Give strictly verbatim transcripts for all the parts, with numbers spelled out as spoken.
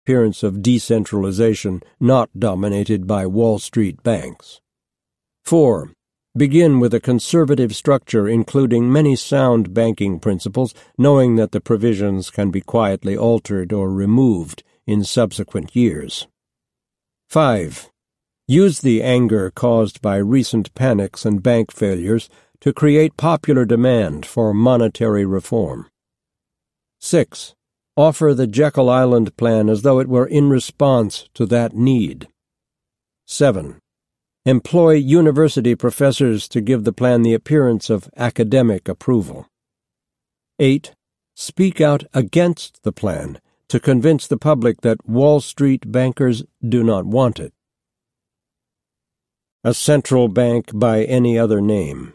appearance of decentralization not dominated by Wall Street banks. Four. Begin with a conservative structure including many sound banking principles, knowing that the provisions can be quietly altered or removed in subsequent years. Five. Use the anger caused by recent panics and bank failures to create popular demand for monetary reform. Six. Offer the Jekyll Island plan as though it were in response to that need. Seven. Employ university professors to give the plan the appearance of academic approval. Eight. Speak out against the plan to convince the public that Wall Street bankers do not want it. A central bank by any other name.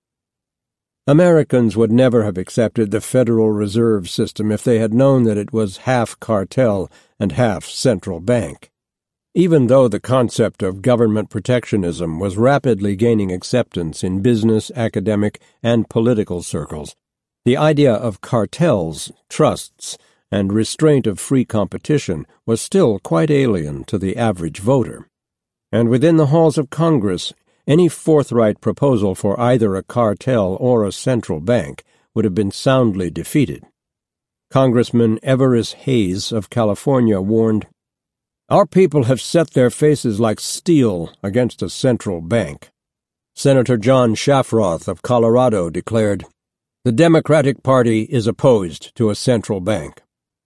Americans would never have accepted the Federal Reserve System if they had known that it was half cartel and half central bank. Even though the concept of government protectionism was rapidly gaining acceptance in business, academic, and political circles, the idea of cartels, trusts, and restraint of free competition was still quite alien to the average voter. And within the halls of Congress, any forthright proposal for either a cartel or a central bank would have been soundly defeated. Congressman Everest Hayes of California warned, "Our people have set their faces like steel against a central bank." Senator John Shafroth of Colorado declared, "The Democratic Party is opposed to a central bank."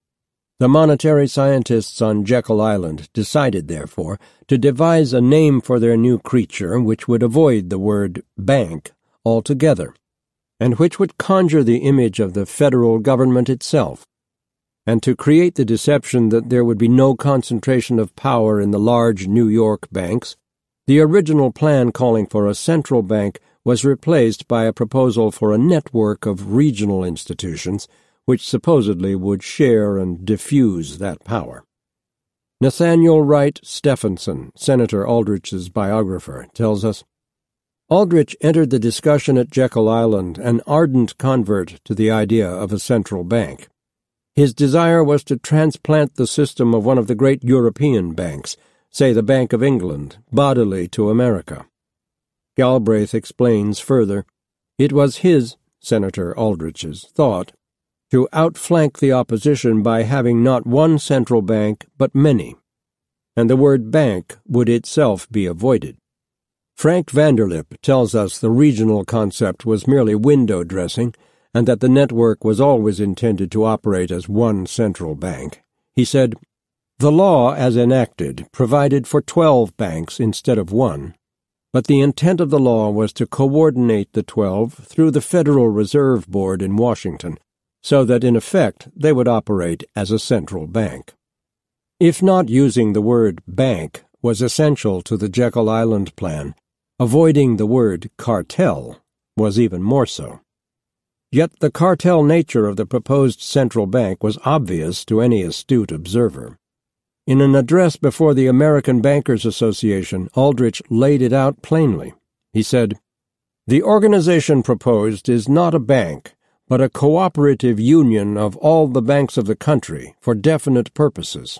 The monetary scientists on Jekyll Island decided, therefore, to devise a name for their new creature which would avoid the word bank altogether, and which would conjure the image of the federal government itself, and to create the deception that there would be no concentration of power in the large New York banks. The original plan calling for a central bank was replaced by a proposal for a network of regional institutions which supposedly would share and diffuse that power. Nathaniel Wright Stephenson, Senator Aldrich's biographer, tells us, Aldrich entered the discussion at Jekyll Island an ardent convert to the idea of a central bank. His desire was to transplant the system of one of the great European banks, say the Bank of England, bodily to America. Galbraith explains further, it was his, Senator Aldrich's, thought to outflank the opposition by having not one central bank but many, and the word bank would itself be avoided. Frank Vanderlip tells us the regional concept was merely window dressing, and that the network was always intended to operate as one central bank. He said, "The law, as enacted, provided for twelve banks instead of one, but the intent of the law was to coordinate the twelve through the Federal Reserve Board in Washington, so that in effect they would operate as a central bank." If not using the word bank was essential to the Jekyll Island plan, avoiding the word cartel was even more so. Yet the cartel nature of the proposed central bank was obvious to any astute observer. In an address before the American Bankers Association, Aldrich laid it out plainly. He said, "The organization proposed is not a bank, but a cooperative union of all the banks of the country for definite purposes."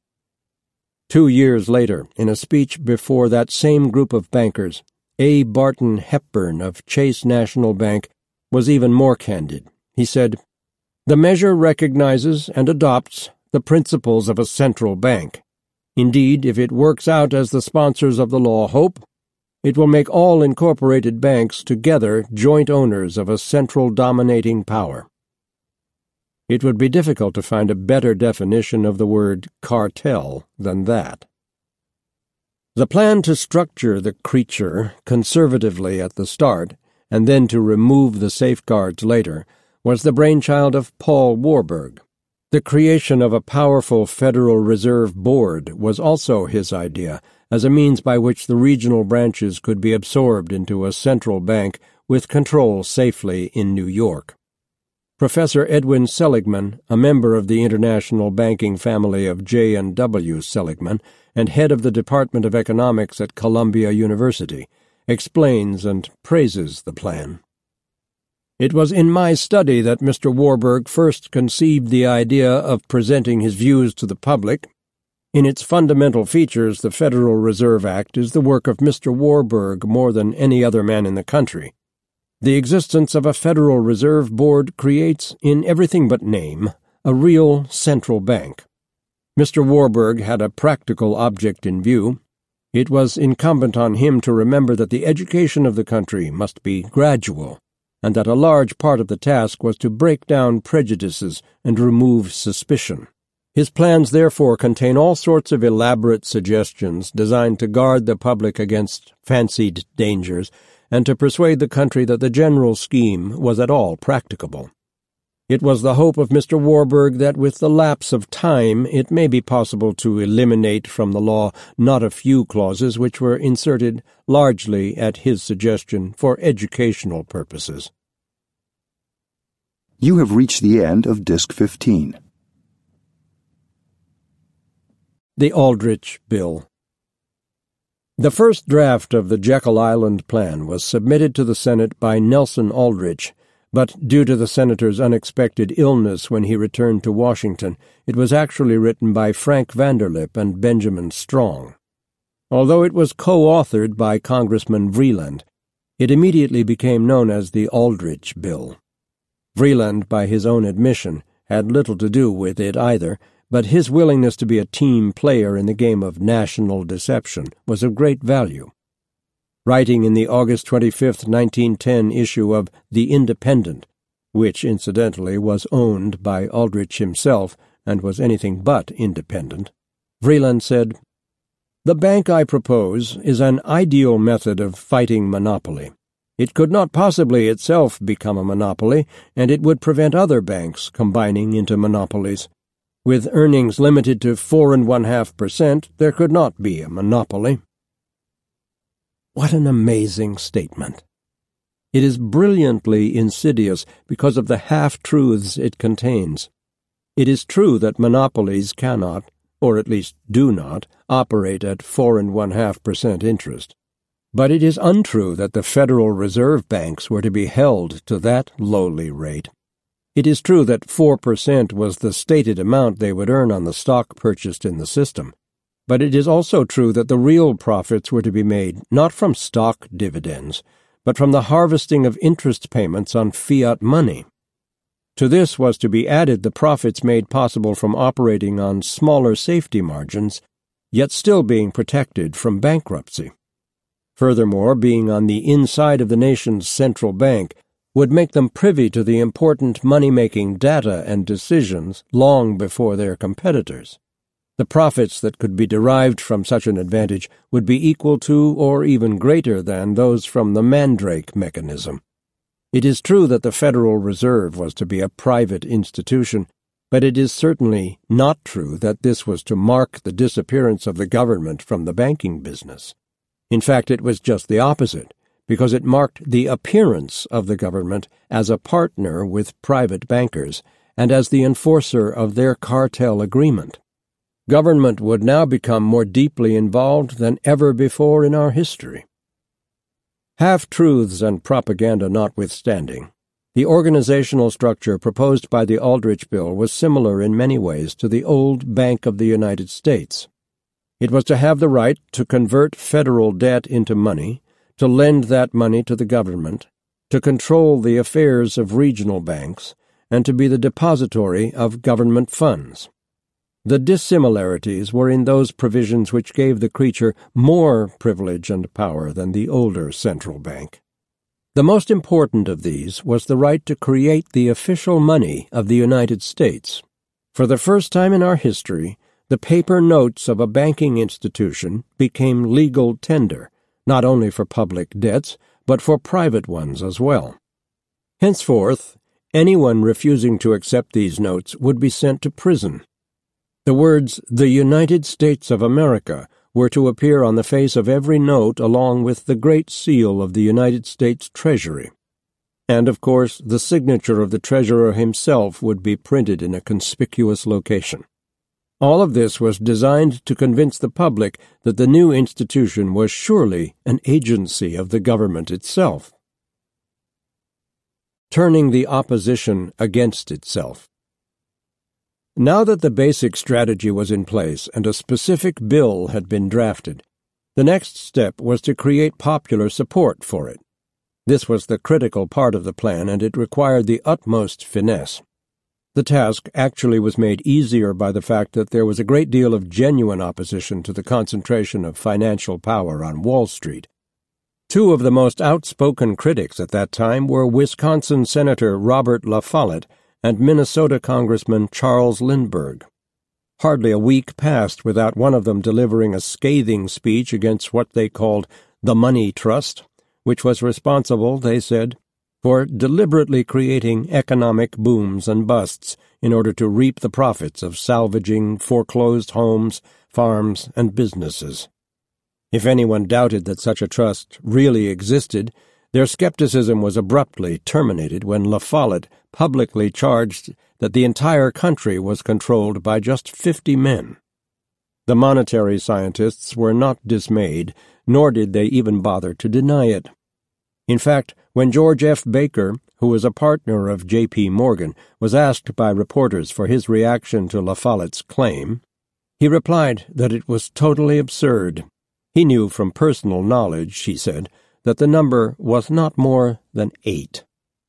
Two years later, in a speech before that same group of bankers, A. Barton Hepburn of Chase National Bank was even more candid. He said, "The measure recognizes and adopts the principles of a central bank. Indeed, if it works out as the sponsors of the law hope, it will make all incorporated banks together joint owners of a central dominating power." It would be difficult to find a better definition of the word cartel than that. The plan to structure the creature conservatively at the start, and then to remove the safeguards later, was the brainchild of Paul Warburg. The creation of a powerful Federal Reserve Board was also his idea, as a means by which the regional branches could be absorbed into a central bank with control safely in New York. Professor Edwin Seligman, a member of the international banking family of J and W Seligman and head of the Department of Economics at Columbia University, explains and praises the plan. "It was in my study that Mister Warburg first conceived the idea of presenting his views to the public In its fundamental features, the Federal Reserve Act is the work of Mister Warburg more than any other man in the country. The existence of a Federal Reserve Board creates, in everything but name, a real central bank. Mister Warburg had a practical object in view. It was incumbent on him to remember that the education of the country must be gradual, and that a large part of the task was to break down prejudices and remove suspicion. His plans therefore contain all sorts of elaborate suggestions designed to guard the public against fancied dangers and to persuade the country that the general scheme was at all practicable. It was the hope of Mister Warburg that with the lapse of time it may be possible to eliminate from the law not a few clauses which were inserted largely at his suggestion for educational purposes. You have reached the end of Disc fifteen. The Aldrich Bill. The first draft of the Jekyll Island Plan was submitted to the Senate by Nelson Aldrich, but due to the senator's unexpected illness when he returned to Washington, it was actually written by Frank Vanderlip and Benjamin Strong. Although it was co-authored by Congressman Vreeland, it immediately became known as the Aldrich Bill. Vreeland, by his own admission, had little to do with it either, but his willingness to be a team player in the game of national deception was of great value. Writing in the August twenty-fifth, nineteen ten issue of The Independent, which incidentally was owned by Aldrich himself and was anything but independent, Vreeland said, "The bank I propose is an ideal method of fighting monopoly. It could not possibly itself become a monopoly, and it would prevent other banks combining into monopolies. With earnings limited to four and one-half percent, there could not be a monopoly." What an amazing statement! It is brilliantly insidious because of the half-truths it contains. It is true that monopolies cannot, or at least do not, operate at four and one-half percent interest. But it is untrue that the Federal Reserve banks were to be held to that lowly rate. It is true that four percent was the stated amount they would earn on the stock purchased in the system, but it is also true that the real profits were to be made not from stock dividends, but from the harvesting of interest payments on fiat money. To this was to be added the profits made possible from operating on smaller safety margins, yet still being protected from bankruptcy. Furthermore, being on the inside of the nation's central bank would make them privy to the important money-making data and decisions long before their competitors. The profits that could be derived from such an advantage would be equal to or even greater than those from the Mandrake mechanism. It is true that the Federal Reserve was to be a private institution, but it is certainly not true that this was to mark the disappearance of the government from the banking business. In fact, it was just the opposite, because it marked the appearance of the government as a partner with private bankers and as the enforcer of their cartel agreement. Government would now become more deeply involved than ever before in our history. Half-truths and propaganda notwithstanding, the organizational structure proposed by the Aldrich Bill was similar in many ways to the old Bank of the United States. It was to have the right to convert federal debt into money, to lend that money to the government, to control the affairs of regional banks, and to be the depository of government funds. The dissimilarities were in those provisions which gave the creature more privilege and power than the older central bank. The most important of these was the right to create the official money of the United States. For the first time in our history, the paper notes of a banking institution became legal tender, not only for public debts, but for private ones as well. Henceforth, anyone refusing to accept these notes would be sent to prison. The words, "The United States of America," were to appear on the face of every note along with the Great Seal of the United States Treasury. And, of course, the signature of the Treasurer himself would be printed in a conspicuous location. All of this was designed to convince the public that the new institution was surely an agency of the government itself. Turning the opposition against itself. Now that the basic strategy was in place and a specific bill had been drafted, the next step was to create popular support for it. This was the critical part of the plan, and it required the utmost finesse. The task actually was made easier by the fact that there was a great deal of genuine opposition to the concentration of financial power on Wall Street. Two of the most outspoken critics at that time were Wisconsin Senator Robert La Follette and Minnesota Congressman Charles Lindbergh. Hardly a week passed without one of them delivering a scathing speech against what they called the Money Trust, which was responsible, they said, for deliberately creating economic booms and busts in order to reap the profits of salvaging foreclosed homes, farms, and businesses. If anyone doubted that such a trust really existed, their skepticism was abruptly terminated when La Follette publicly charged that the entire country was controlled by just fifty men. The monetary scientists were not dismayed, nor did they even bother to deny it. In fact, when George F. Baker, who was a partner of J P. Morgan, was asked by reporters for his reaction to La Follette's claim, he replied that it was totally absurd. He knew from personal knowledge, he said, that the number was not more than eight.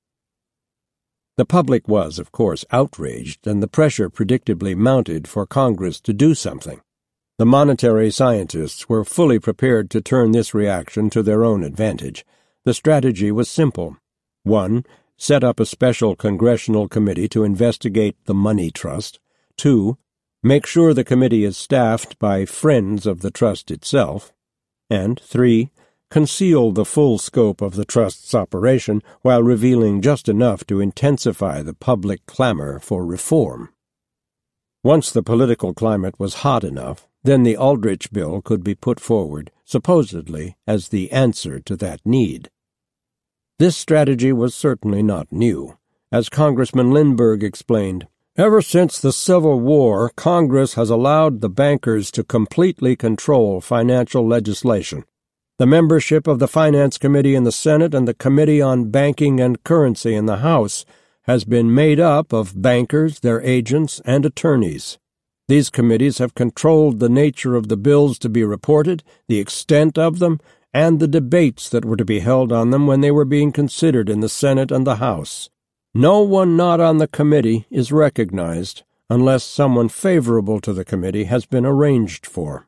The public was, of course, outraged, and the pressure predictably mounted for Congress to do something. The monetary scientists were fully prepared to turn this reaction to their own advantage. The strategy was simple. One, set up a special congressional committee to investigate the Money Trust. Two, make sure the committee is staffed by friends of the trust itself. And three, conceal the full scope of the trust's operation while revealing just enough to intensify the public clamor for reform. Once the political climate was hot enough, then the Aldrich Bill could be put forward, supposedly as the answer to that need. This strategy was certainly not new. As Congressman Lindbergh explained, "Ever since the Civil War, Congress has allowed the bankers to completely control financial legislation. The membership of the Finance Committee in the Senate and the Committee on Banking and Currency in the House has been made up of bankers, their agents, and attorneys. These committees have controlled the nature of the bills to be reported, the extent of them, and the debates that were to be held on them when they were being considered in the Senate and the House. No one not on the committee is recognized unless someone favorable to the committee has been arranged for."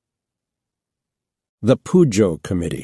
The Pujo Committee.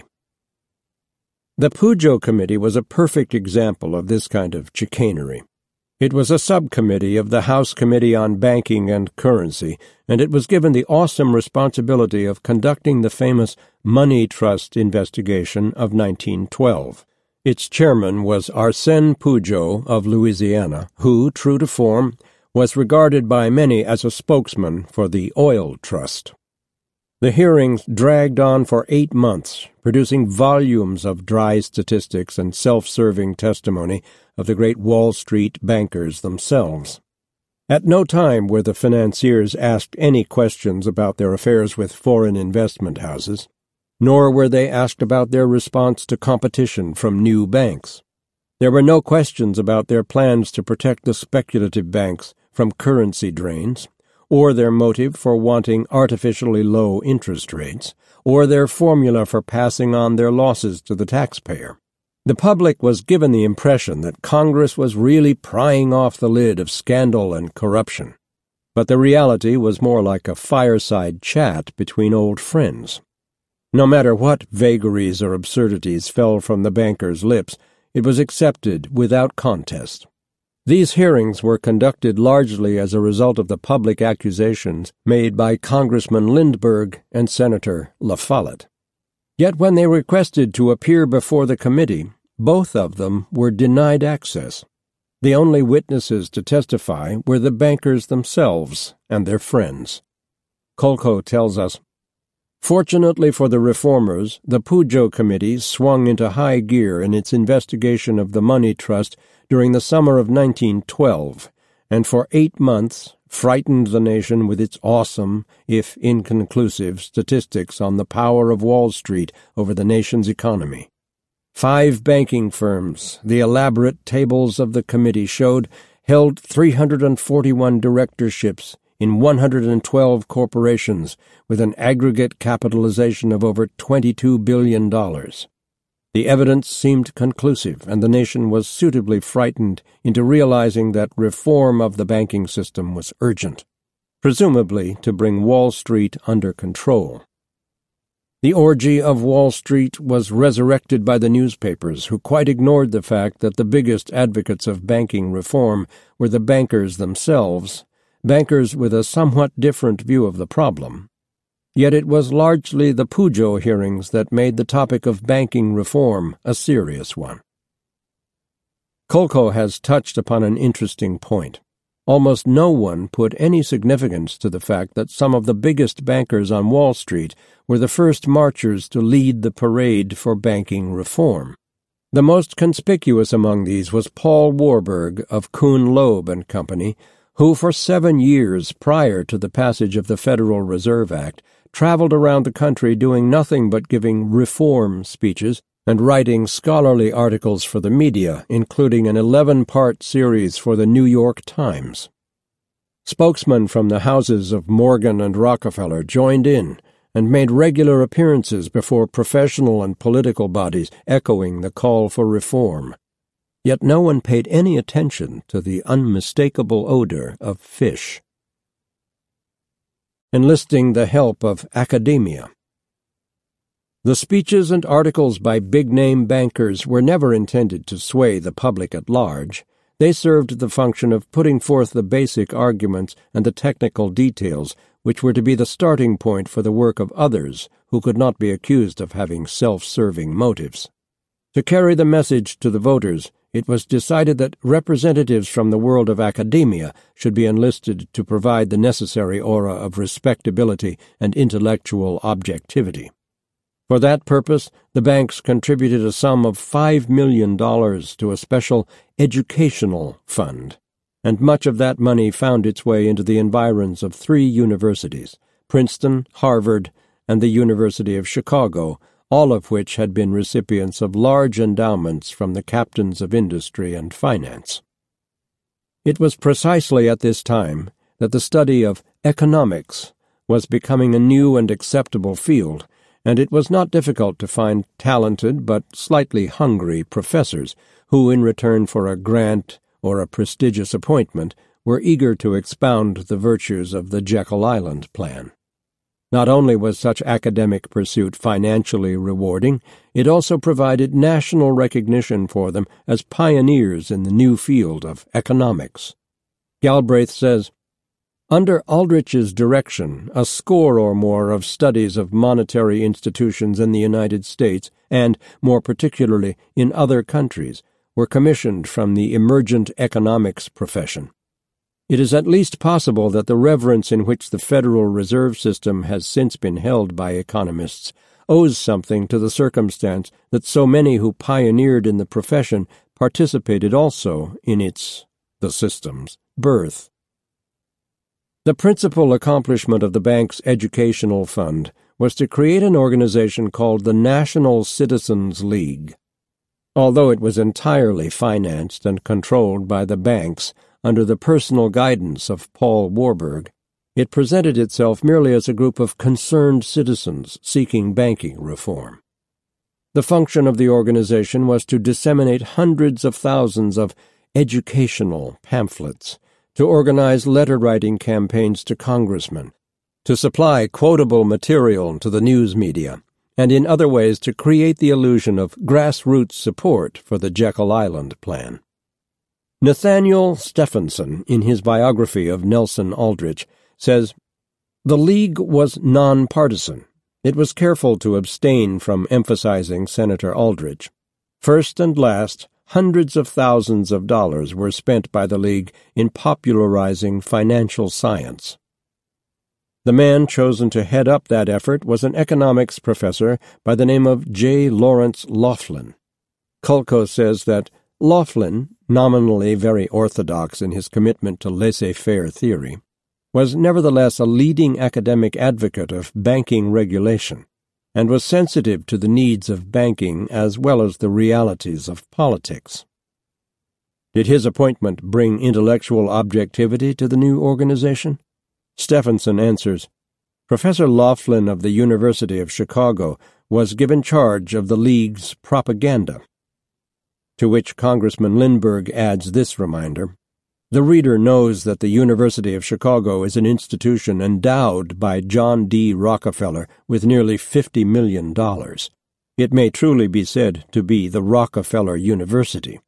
The Pujo Committee was a perfect example of this kind of chicanery. It was a subcommittee of the House Committee on Banking and Currency, and it was given the awesome responsibility of conducting the famous Money Trust investigation of nineteen twelve. Its chairman was Arsène Pujo of Louisiana, who, true to form, was regarded by many as a spokesman for the Oil Trust. The hearings dragged on for eight months, producing volumes of dry statistics and self-serving testimony of the great Wall Street bankers themselves. At no time were the financiers asked any questions about their affairs with foreign investment houses, nor were they asked about their response to competition from new banks. There were no questions about their plans to protect the speculative banks from currency drains, or their motive for wanting artificially low interest rates, or their formula for passing on their losses to the taxpayer. The public was given the impression that Congress was really prying off the lid of scandal and corruption, but the reality was more like a fireside chat between old friends. No matter what vagaries or absurdities fell from the bankers' lips, it was accepted without contest. These hearings were conducted largely as a result of the public accusations made by Congressman Lindbergh and Senator La Follette. Yet when they requested to appear before the committee, both of them were denied access. The only witnesses to testify were the bankers themselves and their friends. Kolko tells us, "Fortunately for the reformers, the Pujo Committee swung into high gear in its investigation of the Money Trust during the summer of nineteen twelve, and for eight months frightened the nation with its awesome, if inconclusive, statistics on the power of Wall Street over the nation's economy. Five banking firms, the elaborate tables of the committee showed, held three hundred forty-one directorships in one hundred twelve corporations with an aggregate capitalization of over twenty-two billion dollars. The evidence seemed conclusive, and the nation was suitably frightened into realizing that reform of the banking system was urgent, presumably to bring Wall Street under control. The orgy of Wall Street was resurrected by the newspapers, who quite ignored the fact that the biggest advocates of banking reform were the bankers themselves, bankers with a somewhat different view of the problem. Yet it was largely the Pujo hearings that made the topic of banking reform a serious one. Kolko has touched upon an interesting point. Almost no one put any significance to the fact that some of the biggest bankers on Wall Street were the first marchers to lead the parade for banking reform. The most conspicuous among these was Paul Warburg of Kuhn Loeb and Company, who for seven years prior to the passage of the Federal Reserve Act traveled around the country doing nothing but giving reform speeches and writing scholarly articles for the media, including an eleven-part series for the New York Times. Spokesmen from the houses of Morgan and Rockefeller joined in and made regular appearances before professional and political bodies echoing the call for reform. Yet no one paid any attention to the unmistakable odor of fish. Enlisting the help of academia. The speeches and articles by big-name bankers were never intended to sway the public at large. They served the function of putting forth the basic arguments and the technical details, which were to be the starting point for the work of others who could not be accused of having self-serving motives. To carry the message to the voters, it was decided that representatives from the world of academia should be enlisted to provide the necessary aura of respectability and intellectual objectivity. For that purpose, the banks contributed a sum of five million dollars to a special educational fund, and much of that money found its way into the environs of three universities, Princeton, Harvard, and the University of Chicago, all of which had been recipients of large endowments from the captains of industry and finance. It was precisely at this time that the study of economics was becoming a new and acceptable field, and it was not difficult to find talented but slightly hungry professors who, in return for a grant or a prestigious appointment, were eager to expound the virtues of the Jekyll Island plan. Not only was such academic pursuit financially rewarding, it also provided national recognition for them as pioneers in the new field of economics. Galbraith says, "Under Aldrich's direction, a score or more of studies of monetary institutions in the United States, and, more particularly, in other countries, were commissioned from the emergent economics profession. It is at least possible that the reverence in which the Federal Reserve System has since been held by economists owes something to the circumstance that so many who pioneered in the profession participated also in its, the system's, birth." The principal accomplishment of the bank's educational fund was to create an organization called the National Citizens League. Although it was entirely financed and controlled by the banks under the personal guidance of Paul Warburg, it presented itself merely as a group of concerned citizens seeking banking reform. The function of the organization was to disseminate hundreds of thousands of educational pamphlets, to organize letter-writing campaigns to congressmen, to supply quotable material to the news media, and in other ways to create the illusion of grassroots support for the Jekyll Island plan. Nathaniel Stephenson, in his biography of Nelson Aldrich, says, "The League was nonpartisan. It was careful to abstain from emphasizing Senator Aldrich. First and last, hundreds of thousands of dollars were spent by the League in popularizing financial science." The man chosen to head up that effort was an economics professor by the name of J. Lawrence Laughlin. Kolko says that Laughlin, nominally very orthodox in his commitment to laissez-faire theory, was nevertheless a leading academic advocate of banking regulation, and was sensitive to the needs of banking as well as the realities of politics. Did his appointment bring intellectual objectivity to the new organization? Stephenson answers, Professor Laughlin of the University of Chicago was given charge of the League's propaganda. To which Congressman Lindbergh adds this reminder, the reader knows that the University of Chicago is an institution endowed by John D. Rockefeller with nearly fifty million dollars. It may truly be said to be the Rockefeller University.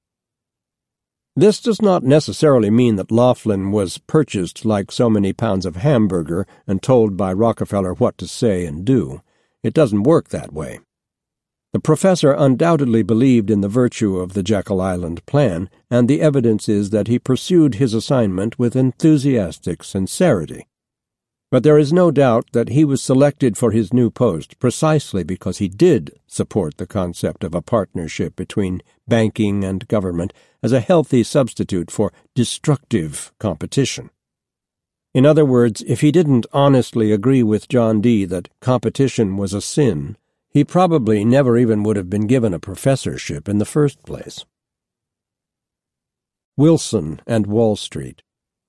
This does not necessarily mean that Laughlin was purchased like so many pounds of hamburger and told by Rockefeller what to say and do. It doesn't work that way. The professor undoubtedly believed in the virtue of the Jekyll Island plan, and the evidence is that he pursued his assignment with enthusiastic sincerity. But there is no doubt that he was selected for his new post precisely because he did support the concept of a partnership between banking and government as a healthy substitute for destructive competition. In other words, if he didn't honestly agree with John Dee that competition was a sin, he probably never even would have been given a professorship in the first place. Wilson and Wall Street.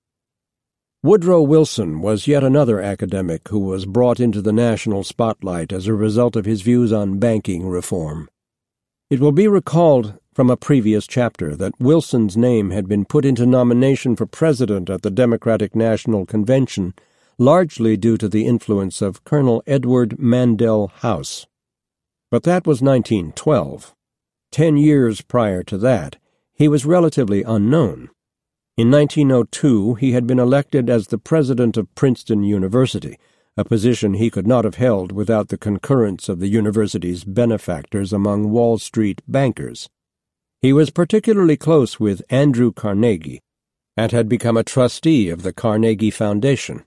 Woodrow Wilson was yet another academic who was brought into the national spotlight as a result of his views on banking reform. It will be recalled from a previous chapter that Wilson's name had been put into nomination for president at the Democratic National Convention, largely due to the influence of Colonel Edward Mandell House. But that was nineteen twelve. Ten years prior to that, he was relatively unknown. In nineteen oh two, he had been elected as the president of Princeton University, a position he could not have held without the concurrence of the university's benefactors among Wall Street bankers. He was particularly close with Andrew Carnegie, and had become a trustee of the Carnegie Foundation.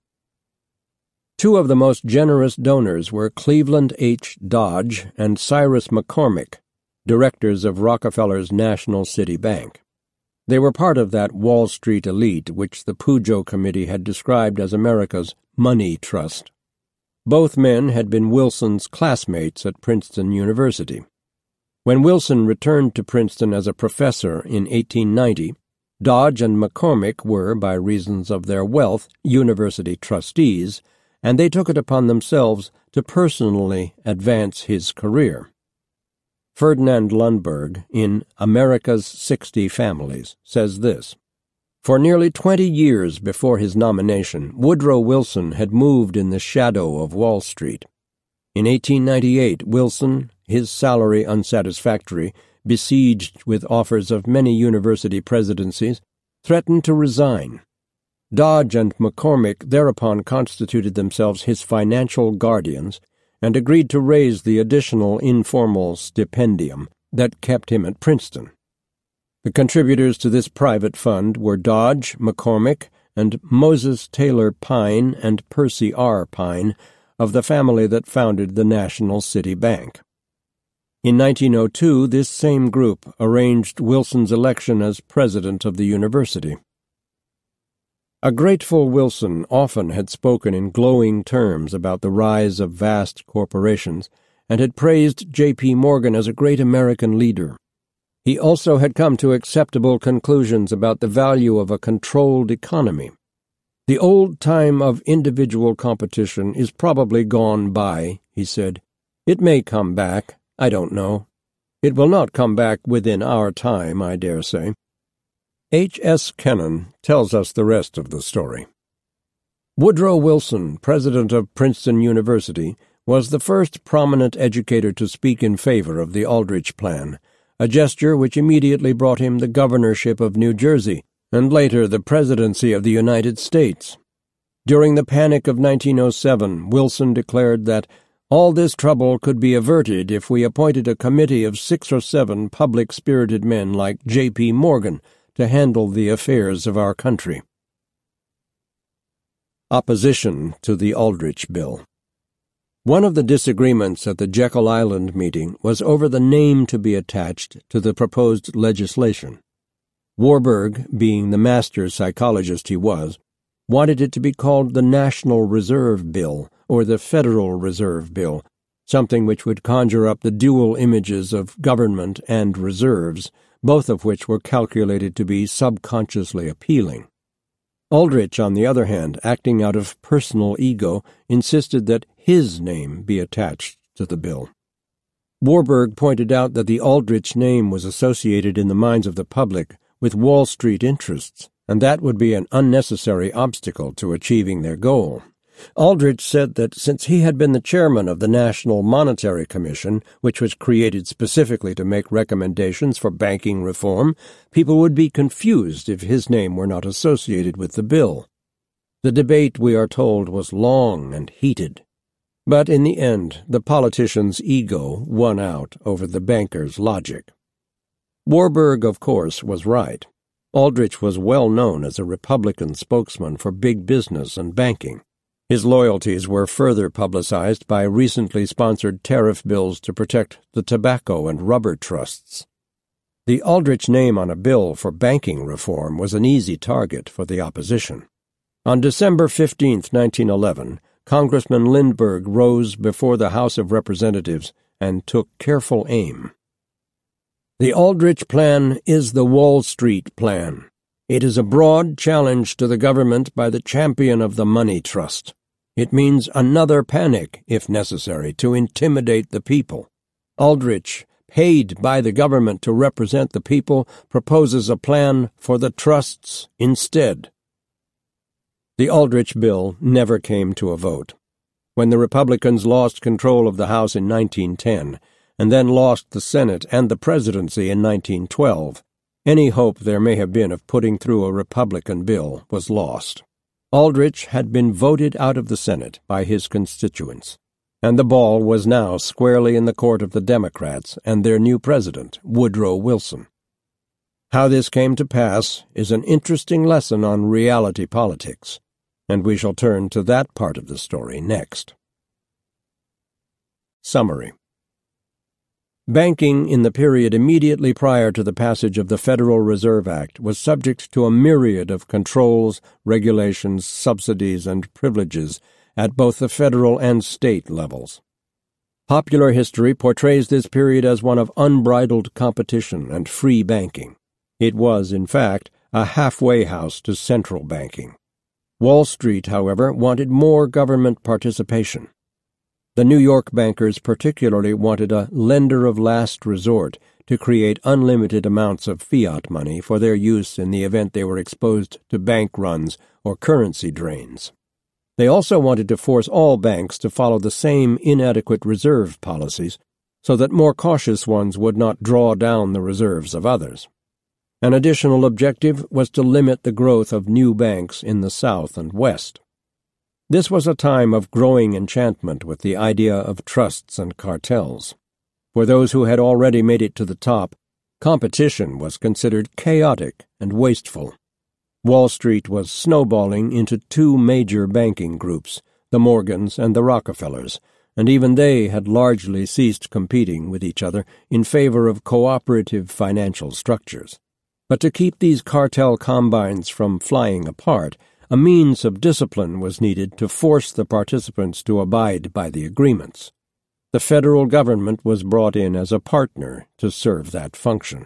Two of the most generous donors were Cleveland H. Dodge and Cyrus McCormick, directors of Rockefeller's National City Bank. They were part of that Wall Street elite which the Pujo Committee had described as America's money trust. Both men had been Wilson's classmates at Princeton University. When Wilson returned to Princeton as a professor in eighteen ninety, Dodge and McCormick were, by reasons of their wealth, university trustees, and they took it upon themselves to personally advance his career. Ferdinand Lundberg, in America's Sixty Families, says this, For nearly twenty years before his nomination, Woodrow Wilson had moved in the shadow of Wall Street. In eighteen ninety-eight, Wilson, his salary unsatisfactory, besieged with offers of many university presidencies, threatened to resign. Dodge and McCormick thereupon constituted themselves his financial guardians and agreed to raise the additional informal stipendium that kept him at Princeton. The contributors to this private fund were Dodge, McCormick, and Moses Taylor Pine and Percy R. Pine of the family that founded the National City Bank. In nineteen oh two, this same group arranged Wilson's election as president of the university. A grateful Wilson often had spoken in glowing terms about the rise of vast corporations and had praised J P. Morgan as a great American leader. He also had come to acceptable conclusions about the value of a controlled economy. The old time of individual competition is probably gone by, he said. It may come back, I don't know. It will not come back within our time, I dare say. H. S. Kennan tells us the rest of the story. Woodrow Wilson, president of Princeton University, was the first prominent educator to speak in favor of the Aldrich Plan, a gesture which immediately brought him the governorship of New Jersey, and later the presidency of the United States. During the Panic of nineteen oh seven, Wilson declared that all this trouble could be averted if we appointed a committee of six or seven public-spirited men like J P. Morgan to handle the affairs of our country. Opposition to the Aldrich Bill. One of the disagreements at the Jekyll Island meeting was over the name to be attached to the proposed legislation. Warburg, being the master psychologist he was, wanted it to be called the National Reserve Bill or the Federal Reserve Bill, something which would conjure up the dual images of government and reserves, both of which were calculated to be subconsciously appealing. Aldrich, on the other hand, acting out of personal ego, insisted that his name be attached to the bill. Warburg pointed out that the Aldrich name was associated in the minds of the public with Wall Street interests, and that would be an unnecessary obstacle to achieving their goal. Aldrich said that since he had been the chairman of the National Monetary Commission, which was created specifically to make recommendations for banking reform, people would be confused if his name were not associated with the bill. The debate, we are told, was long and heated. But in the end, the politician's ego won out over the banker's logic. Warburg, of course, was right. Aldrich was well known as a Republican spokesman for big business and banking. His loyalties were further publicized by recently sponsored tariff bills to protect the tobacco and rubber trusts. The Aldrich name on a bill for banking reform was an easy target for the opposition. On December fifteenth, nineteen eleven, Congressman Lindbergh rose before the House of Representatives and took careful aim. The Aldrich Plan is the Wall Street Plan. It is a broad challenge to the government by the champion of the money trust. It means another panic, if necessary, to intimidate the people. Aldrich, paid by the government to represent the people, proposes a plan for the trusts instead. The Aldrich bill never came to a vote. When the Republicans lost control of the House in nineteen ten, and then lost the Senate and the presidency in nineteen twelve, any hope there may have been of putting through a Republican bill was lost. Aldrich had been voted out of the Senate by his constituents, and the ball was now squarely in the court of the Democrats and their new president, Woodrow Wilson. How this came to pass is an interesting lesson on reality politics, and we shall turn to that part of the story next. Summary. Banking in the period immediately prior to the passage of the Federal Reserve Act was subject to a myriad of controls, regulations, subsidies, and privileges at both the federal and state levels. Popular history portrays this period as one of unbridled competition and free banking. It was, in fact, a halfway house to central banking. Wall Street, however, wanted more government participation. The New York bankers particularly wanted a lender of last resort to create unlimited amounts of fiat money for their use in the event they were exposed to bank runs or currency drains. They also wanted to force all banks to follow the same inadequate reserve policies so that more cautious ones would not draw down the reserves of others. An additional objective was to limit the growth of new banks in the South and West. This was a time of growing enchantment with the idea of trusts and cartels. For those who had already made it to the top, competition was considered chaotic and wasteful. Wall Street was snowballing into two major banking groups, the Morgans and the Rockefellers, and even they had largely ceased competing with each other in favor of cooperative financial structures. But to keep these cartel combines from flying apart, a means of discipline was needed to force the participants to abide by the agreements. The federal government was brought in as a partner to serve that function.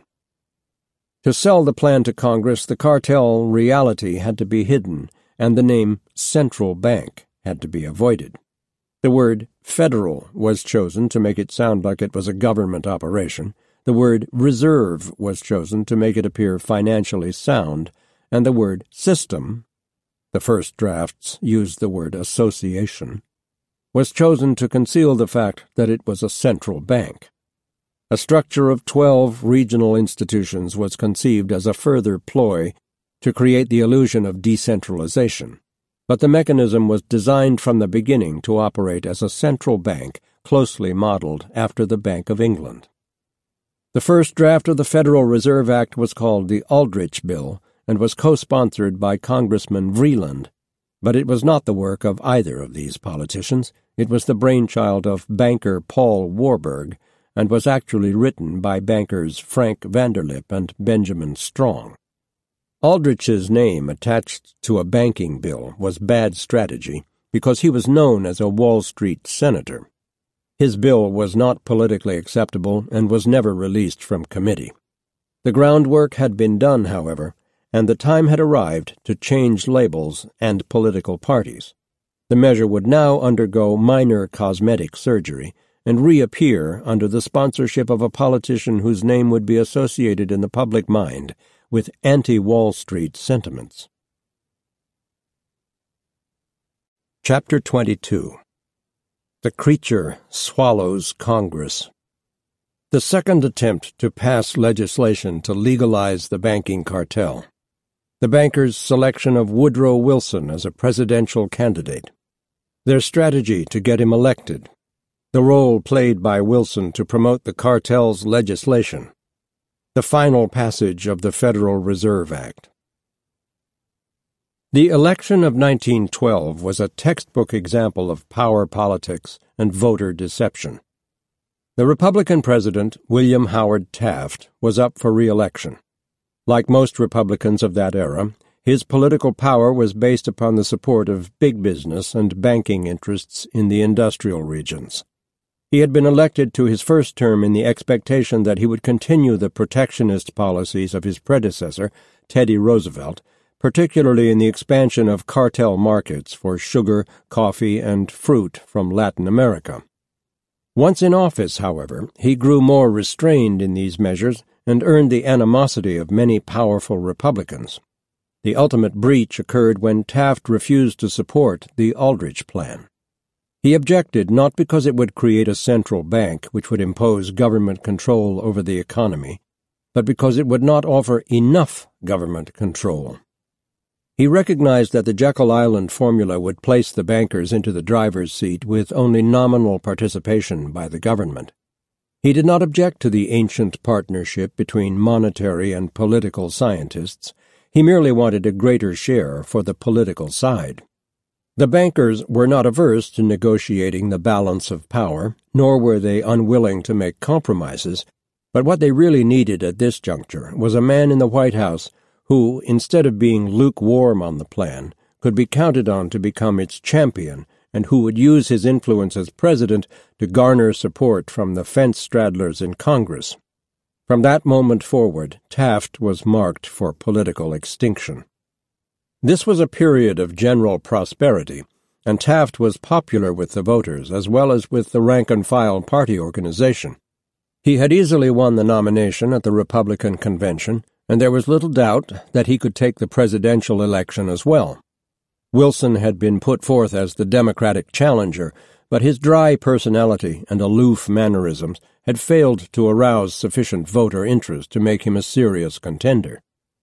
To sell the plan to Congress, the cartel reality had to be hidden, and the name central bank had to be avoided. The word federal was chosen to make it sound like it was a government operation. The word reserve was chosen to make it appear financially sound, and the word system, the first drafts used the word association, was chosen to conceal the fact that it was a central bank. A structure of twelve regional institutions was conceived as a further ploy to create the illusion of decentralization, but the mechanism was designed from the beginning to operate as a central bank closely modeled after the Bank of England. The first draft of the Federal Reserve Act was called the Aldrich Bill and was co-sponsored by Congressman Vreeland, but it was not the work of either of these politicians. It was the brainchild of banker Paul Warburg and was actually written by bankers Frank Vanderlip and Benjamin Strong. Aldrich's name attached to a banking bill was bad strategy because he was known as a Wall Street senator. His bill was not politically acceptable and was never released from committee. The groundwork had been done, however, and the time had arrived to change labels and political parties. The measure would now undergo minor cosmetic surgery and reappear under the sponsorship of a politician whose name would be associated in the public mind with anti-Wall Street sentiments. Chapter twenty-two. The Creature Swallows Congress. The second attempt to pass legislation to legalize the banking cartel. The bankers' selection of Woodrow Wilson as a presidential candidate. Their strategy to get him elected. The role played by Wilson to promote the cartel's legislation. The final passage of the Federal Reserve Act. The election of nineteen twelve was a textbook example of power politics and voter deception. The Republican president, William Howard Taft, was up for re-election. Like most Republicans of that era, his political power was based upon the support of big business and banking interests in the industrial regions. He had been elected to his first term in the expectation that he would continue the protectionist policies of his predecessor, Teddy Roosevelt, particularly in the expansion of cartel markets for sugar, coffee, and fruit from Latin America. Once in office, however, he grew more restrained in these measures and earned the animosity of many powerful Republicans. The ultimate breach occurred when Taft refused to support the Aldrich Plan. He objected not because it would create a central bank which would impose government control over the economy, but because it would not offer enough government control. He recognized that the Jekyll Island formula would place the bankers into the driver's seat with only nominal participation by the government. He did not object to the ancient partnership between monetary and political scientists. He merely wanted a greater share for the political side. The bankers were not averse to negotiating the balance of power, nor were they unwilling to make compromises, but what they really needed at this juncture was a man in the White House who, instead of being lukewarm on the plan, could be counted on to become its champion and who would use his influence as president to garner support from the fence-straddlers in Congress. From that moment forward, Taft was marked for political extinction. This was a period of general prosperity, and Taft was popular with the voters as well as with the rank-and-file party organization. He had easily won the nomination at the Republican convention, and there was little doubt that he could take the presidential election as well. Wilson had been put forth as the Democratic challenger, but his dry personality and aloof mannerisms had failed to arouse sufficient voter interest to make him a serious contender.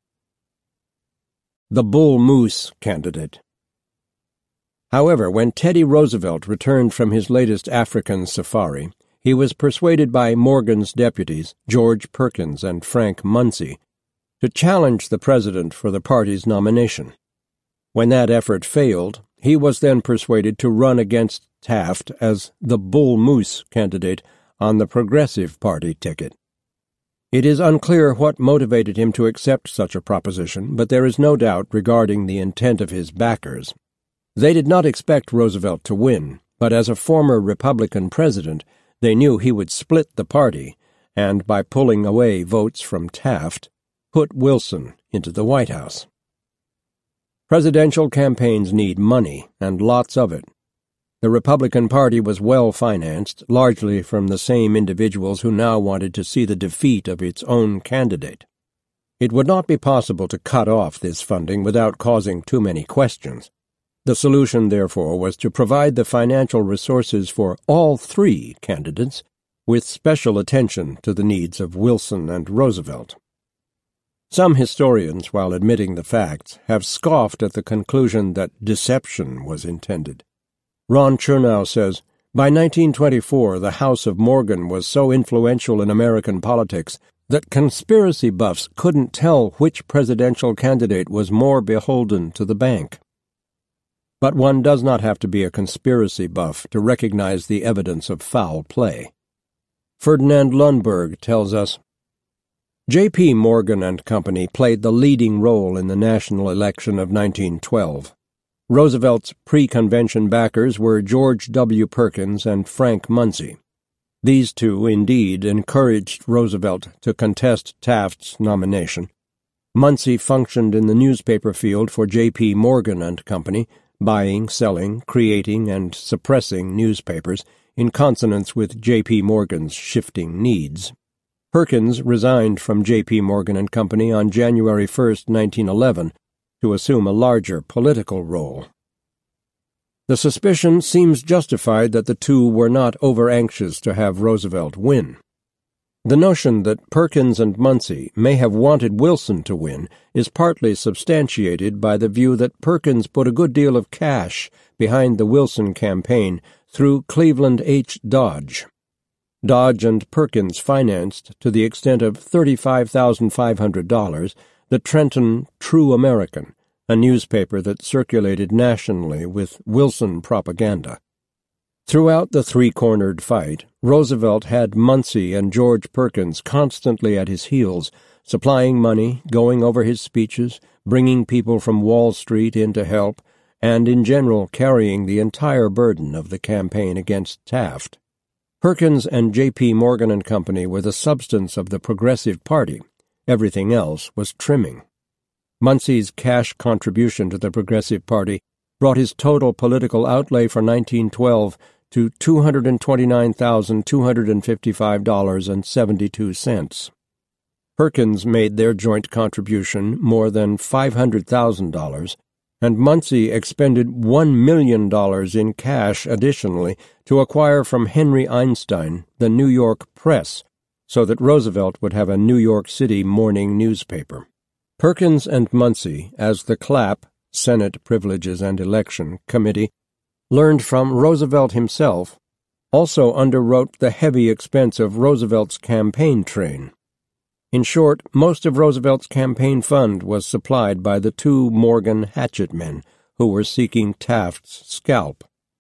The Bull Moose candidate. However, when Teddy Roosevelt returned from his latest African safari, he was persuaded by Morgan's deputies, George Perkins and Frank Munsey, to challenge the president for the party's nomination. When that effort failed, he was then persuaded to run against Taft as the Bull Moose candidate on the Progressive Party ticket. It is unclear what motivated him to accept such a proposition, but there is no doubt regarding the intent of his backers. They did not expect Roosevelt to win, but as a former Republican president, they knew he would split the party, and by pulling away votes from Taft, put Wilson into the White House. Presidential campaigns need money, and lots of it. The Republican Party was well-financed, largely from the same individuals who now wanted to see the defeat of its own candidate. It would not be possible to cut off this funding without causing too many questions. The solution, therefore, was to provide the financial resources for all three candidates, with special attention to the needs of Wilson and Roosevelt. Some historians, while admitting the facts, have scoffed at the conclusion that deception was intended. Ron Chernow says, by nineteen twenty-four the House of Morgan was so influential in American politics that conspiracy buffs couldn't tell which presidential candidate was more beholden to the bank. But one does not have to be a conspiracy buff to recognize the evidence of foul play. Ferdinand Lundberg tells us, J P. Morgan and Company played the leading role in the national election of nineteen twelve. Roosevelt's pre-convention backers were George W. Perkins and Frank Munsey. These two, indeed, encouraged Roosevelt to contest Taft's nomination. Munsey functioned in the newspaper field for J P Morgan and Company, buying, selling, creating, and suppressing newspapers in consonance with J P Morgan's shifting needs. Perkins resigned from J P Morgan and Company on January first, nineteen eleven, to assume a larger political role. The suspicion seems justified that the two were not over-anxious to have Roosevelt win. The notion that Perkins and Munsey may have wanted Wilson to win is partly substantiated by the view that Perkins put a good deal of cash behind the Wilson campaign through Cleveland H. Dodge. Dodge and Perkins financed, to the extent of thirty-five thousand five hundred dollars, the Trenton True American, a newspaper that circulated nationally with Wilson propaganda. Throughout the three-cornered fight, Roosevelt had Munsey and George Perkins constantly at his heels, supplying money, going over his speeches, bringing people from Wall Street in to help, and in general carrying the entire burden of the campaign against Taft. Perkins and J P Morgan and Company were the substance of the Progressive Party. Everything else was trimming. Munsey's cash contribution to the Progressive Party brought his total political outlay for nineteen twelve to two hundred twenty-nine thousand two hundred fifty-five dollars and seventy-two cents. Perkins made their joint contribution more than five hundred thousand dollars, and Munsey expended one million dollars in cash additionally to acquire from Henry Einstein the New York Press, so that Roosevelt would have a New York City morning newspaper. Perkins and Munsey, as the Clapp, Senate Privileges and Election Committee, learned from Roosevelt himself, also underwrote the heavy expense of Roosevelt's campaign train. In short, most of Roosevelt's campaign fund was supplied by the two Morgan hatchet men who were seeking Taft's scalp.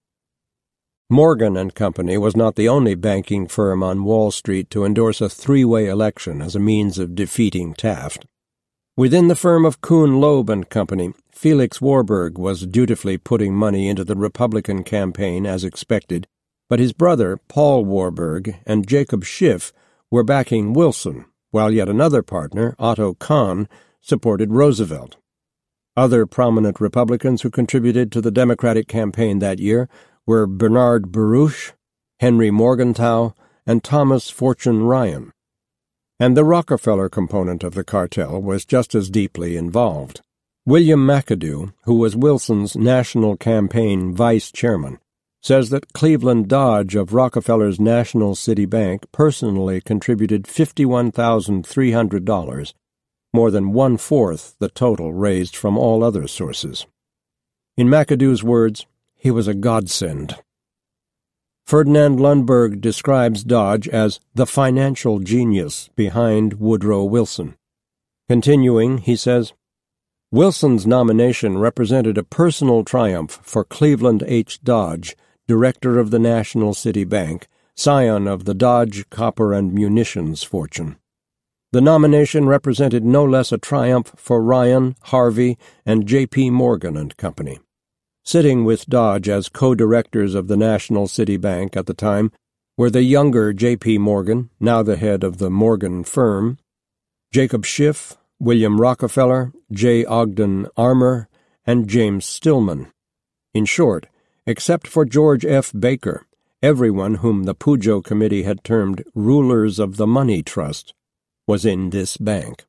Morgan and Company was not the only banking firm on Wall Street to endorse a three-way election as a means of defeating Taft. Within the firm of Kuhn Loeb and Company, Felix Warburg was dutifully putting money into the Republican campaign as expected, but his brother, Paul Warburg, and Jacob Schiff were backing Wilson, while yet another partner, Otto Kahn, supported Roosevelt. Other prominent Republicans who contributed to the Democratic campaign that year were Bernard Baruch, Henry Morgenthau, and Thomas Fortune Ryan. And the Rockefeller component of the cartel was just as deeply involved. William McAdoo, who was Wilson's national campaign vice chairman, says that Cleveland Dodge of Rockefeller's National City Bank personally contributed fifty-one thousand three hundred dollars, more than one-fourth the total raised from all other sources. In McAdoo's words, he was a godsend. Ferdinand Lundberg describes Dodge as the financial genius behind Woodrow Wilson. Continuing, he says, Wilson's nomination represented a personal triumph for Cleveland H. Dodge, director of the National City Bank, scion of the Dodge copper and munitions fortune. The nomination represented no less a triumph for Ryan, Harvey, and J P Morgan and Company. Sitting with Dodge as co-directors of the National City Bank at the time were the younger J P Morgan, now the head of the Morgan firm, Jacob Schiff, William Rockefeller, J. Ogden Armour, and James Stillman. In short, except for George F. Baker, everyone whom the Pujo Committee had termed rulers of the money trust was in this bank.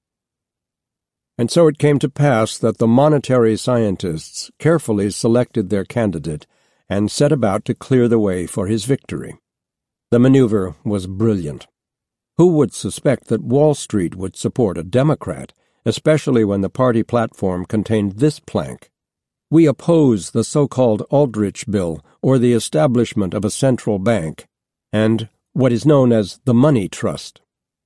And so it came to pass that the monetary scientists carefully selected their candidate and set about to clear the way for his victory. The maneuver was brilliant. Who would suspect that Wall Street would support a Democrat, especially when the party platform contained this plank? We oppose the so-called Aldrich Bill, or the establishment of a central bank, and what is known as the money trust.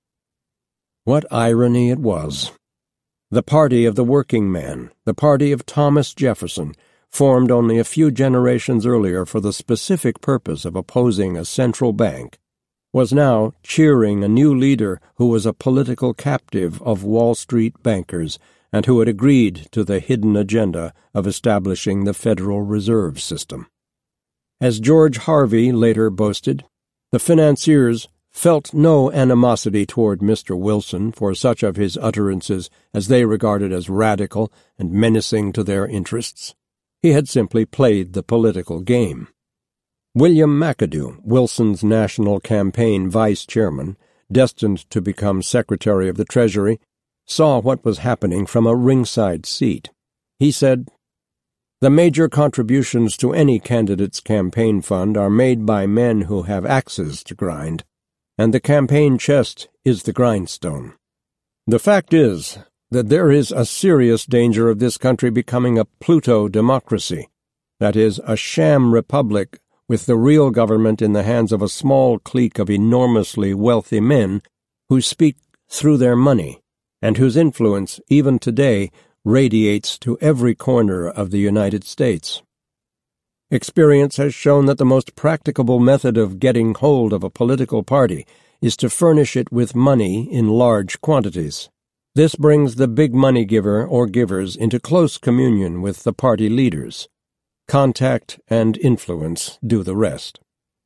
What irony it was! The party of the working man, the party of Thomas Jefferson, formed only a few generations earlier for the specific purpose of opposing a central bank, was now cheering a new leader who was a political captive of Wall Street bankers and who had agreed to the hidden agenda of establishing the Federal Reserve System. As George Harvey later boasted, The financiers felt no animosity toward Mister Wilson for such of his utterances as they regarded as radical and menacing to their interests. He had simply played the political game. William McAdoo, Wilson's national campaign vice chairman, destined to become Secretary of the Treasury, saw what was happening from a ringside seat. He said, "The major contributions to any candidate's campaign fund are made by men who have axes to grind, and the campaign chest is the grindstone. The fact is that there is a serious danger of this country becoming a Pluto democracy, that is, a sham republic with the real government in the hands of a small clique of enormously wealthy men who speak through their money, and whose influence, even today, radiates to every corner of the United States. Experience has shown that the most practicable method of getting hold of a political party is to furnish it with money in large quantities. This brings the big money giver or givers into close communion with the party leaders. Contact and influence do the rest."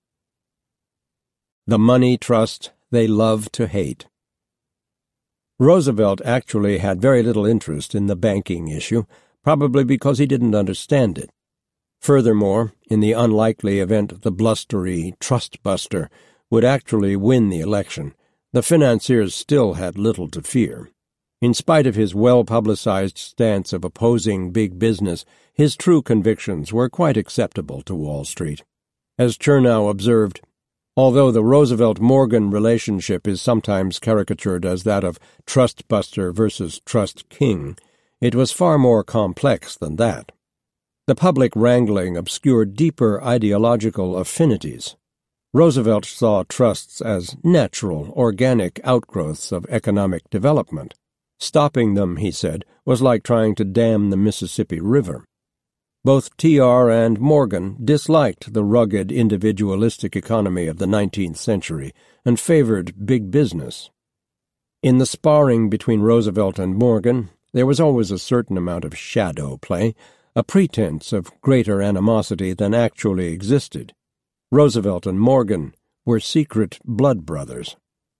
The money trust they love to hate. Roosevelt actually had very little interest in the banking issue, probably because he didn't understand it. Furthermore, in the unlikely event the blustery trustbuster would actually win the election, the financiers still had little to fear. In spite of his well-publicized stance of opposing big business, his true convictions were quite acceptable to Wall Street. As Chernow observed, although the Roosevelt-Morgan relationship is sometimes caricatured as that of trustbuster versus trust king, it was far more complex than that. The public wrangling obscured deeper ideological affinities. Roosevelt saw trusts as natural, organic outgrowths of economic development. Stopping them, he said, was like trying to dam the Mississippi River. Both T R and Morgan disliked the rugged, individualistic economy of the nineteenth century and favored big business. In the sparring between Roosevelt and Morgan, there was always a certain amount of shadow play, a pretense of greater animosity than actually existed. Roosevelt and Morgan were secret blood brothers.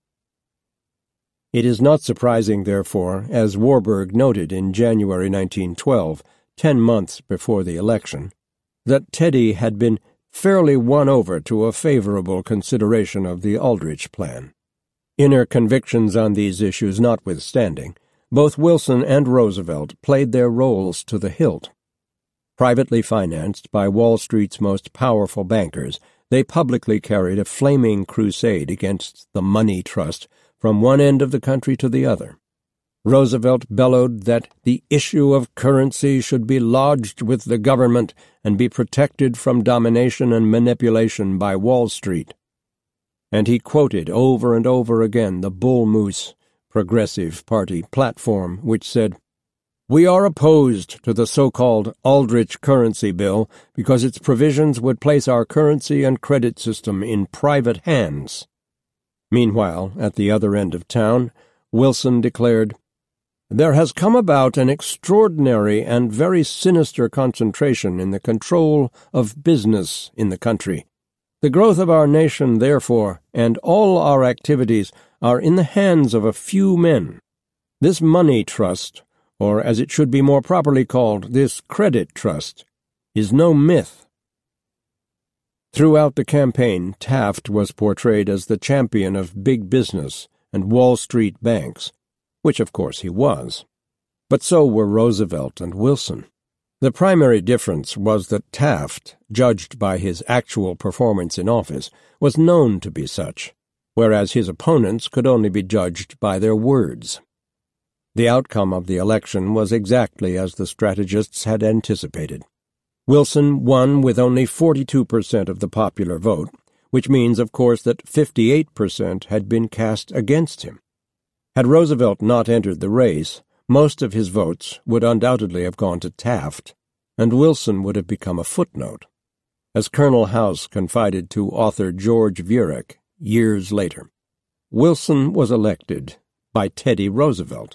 It is not surprising, therefore, as Warburg noted in January nineteen twelve, ten months before the election, that Teddy had been fairly won over to a favorable consideration of the Aldrich plan. Inner convictions on these issues notwithstanding, both Wilson and Roosevelt played their roles to the hilt. Privately financed by Wall Street's most powerful bankers, they publicly carried a flaming crusade against the money trust from one end of the country to the other. Roosevelt bellowed that the issue of currency should be lodged with the government and be protected from domination and manipulation by Wall Street. And he quoted over and over again the Bull Moose Progressive Party platform, which said, "We are opposed to the so-called Aldrich currency bill because its provisions would place our currency and credit system in private hands." Meanwhile, at the other end of town, Wilson declared, "There has come about an extraordinary and very sinister concentration in the control of business in the country. The growth of our nation, therefore, and all our activities are in the hands of a few men. This money trust, or as it should be more properly called, this credit trust, is no myth." Throughout the campaign, Taft was portrayed as the champion of big business and Wall Street banks, which of course he was. But so were Roosevelt and Wilson. The primary difference was that Taft, judged by his actual performance in office, was known to be such, whereas his opponents could only be judged by their words. The outcome of the election was exactly as the strategists had anticipated. Wilson won with only forty-two percent of the popular vote, which means, of course, that fifty-eight percent had been cast against him. Had Roosevelt not entered the race, most of his votes would undoubtedly have gone to Taft, and Wilson would have become a footnote, as Colonel House confided to author George Viereck years later. Wilson was elected by Teddy Roosevelt.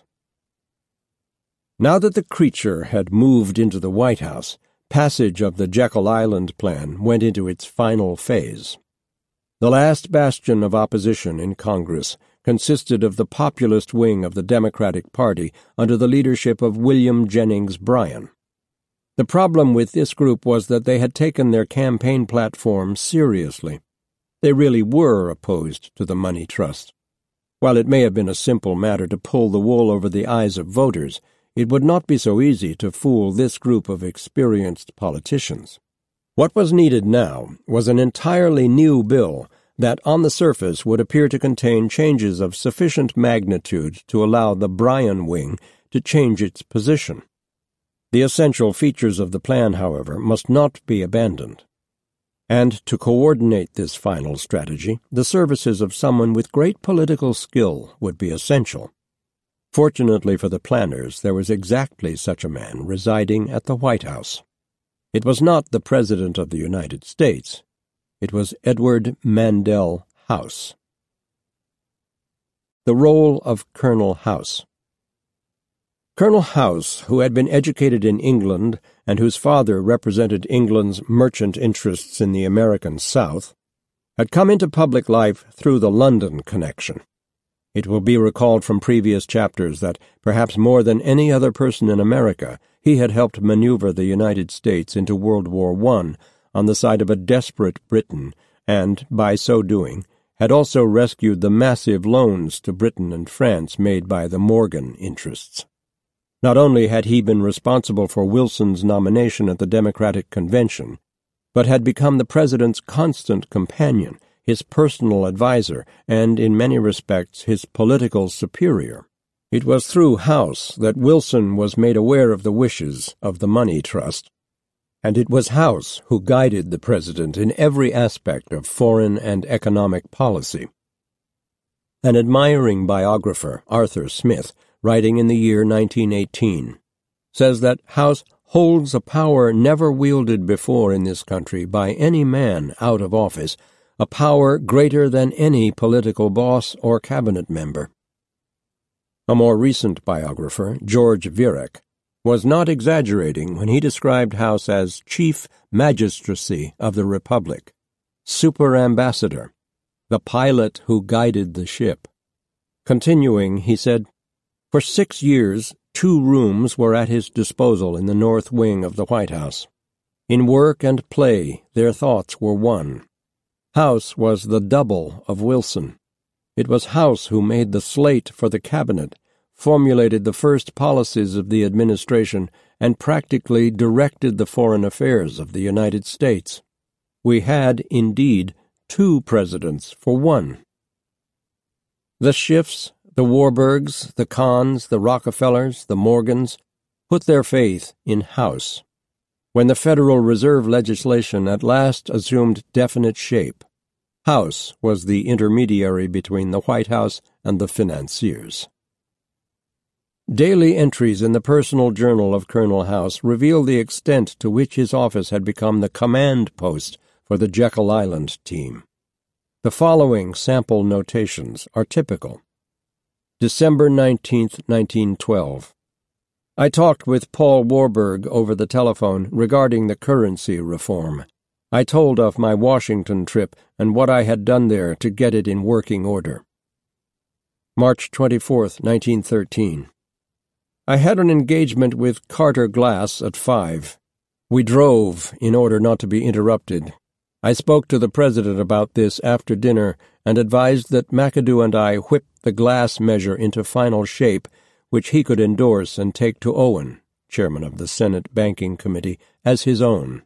Now that the creature had moved into the White House, passage of the Jekyll Island plan went into its final phase. The last bastion of opposition in Congress consisted of the populist wing of the Democratic Party under the leadership of William Jennings Bryan. The problem with this group was that they had taken their campaign platform seriously. They really were opposed to the money trust. While it may have been a simple matter to pull the wool over the eyes of voters, it would not be so easy to fool this group of experienced politicians. What was needed now was an entirely new bill that on the surface would appear to contain changes of sufficient magnitude to allow the Bryan wing to change its position. The essential features of the plan, however, must not be abandoned. And to coordinate this final strategy, the services of someone with great political skill would be essential. Fortunately for the planners, there was exactly such a man residing at the White House. It was not the President of the United States. It was Edward Mandell House. The role of Colonel House. Colonel House, who had been educated in England and whose father represented England's merchant interests in the American South, had come into public life through the London connection. It will be recalled from previous chapters that, perhaps more than any other person in America, he had helped maneuver the United States into World War One on the side of a desperate Britain, and, by so doing, had also rescued the massive loans to Britain and France made by the Morgan interests. Not only had he been responsible for Wilson's nomination at the Democratic Convention, but had become the President's constant companion, his personal adviser, and, in many respects, his political superior. It was through House that Wilson was made aware of the wishes of the money trust, and it was House who guided the President in every aspect of foreign and economic policy. An admiring biographer, Arthur Smith, writing in the year nineteen eighteen, says that House holds a power never wielded before in this country by any man out of office, a power greater than any political boss or cabinet member. A more recent biographer, George Viereck, was not exaggerating when he described House as chief magistracy of the Republic, superambassador, the pilot who guided the ship. Continuing, he said, "For six years, two rooms were at his disposal in the north wing of the White House. In work and play, their thoughts were one. House was the double of Wilson. It was House who made the slate for the cabinet, formulated the first policies of the administration, and practically directed the foreign affairs of the United States. We had, indeed, two presidents for one." The Schiffs, the Warburgs, the Kahns, the Rockefellers, the Morgans put their faith in House. When the Federal Reserve legislation at last assumed definite shape, House was the intermediary between the White House and the financiers. Daily entries in the personal journal of Colonel House reveal the extent to which his office had become the command post for the Jekyll Island team. The following sample notations are typical. December nineteenth, nineteen twelve. I talked with Paul Warburg over the telephone regarding the currency reform. I told of my Washington trip and what I had done there to get it in working order. March twenty-fourth, nineteen thirteen. I had an engagement with Carter Glass at five. We drove in order not to be interrupted. I spoke to the President about this after dinner and advised that McAdoo and I whip the Glass measure into final shape, which he could endorse and take to Owen, chairman of the Senate Banking Committee, as his own.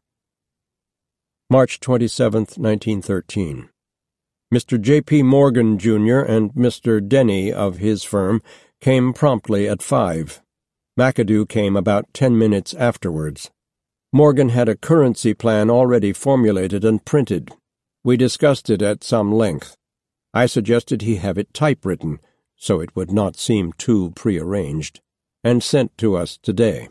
March twenty-seventh, nineteen thirteen. Mister J P Morgan, Junior and Mister Denny of his firm came promptly at five. McAdoo came about ten minutes afterwards. Morgan had a currency plan already formulated and printed. We discussed it at some length. I suggested he have it typewritten, so it would not seem too prearranged, and sent to us today.